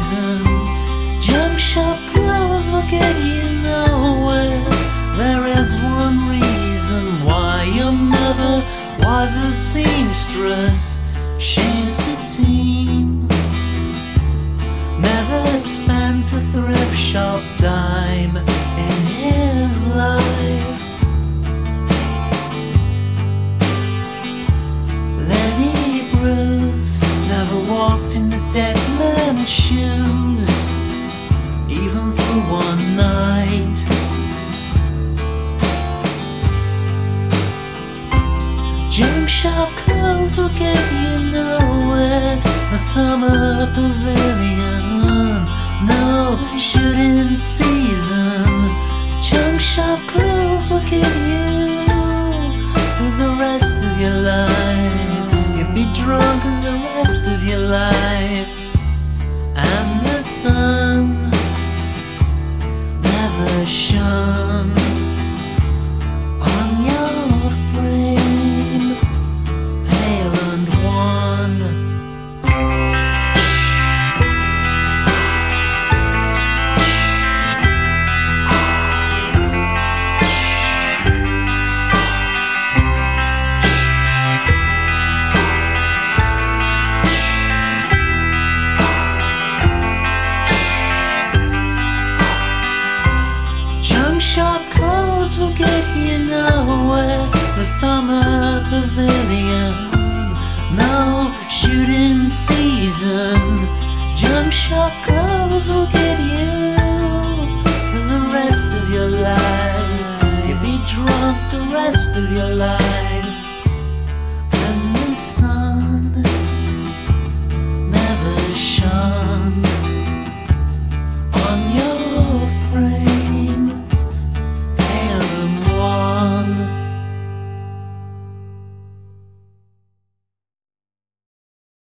season. Junk shop clothes will get you nowhere. There is one reason why your mother was a seamstress. Shame Satine never spent a thrift shop dime in his life. Lenny Bruce never walked in the dead man's shoes, even for one night. Junk shop clothes will get you nowhere. A summer pavilion, no shooting season. Junk shop clothes will get you for the rest of your life. You'll be drunk in the rest of your life. And the sun never shone on your frame, pale and wan. Junk shop clothes will get you nowhere. The summer pavilion, no shooting season. Junk shop clothes will get you for the rest of your life. You'll be drunk the rest of your life.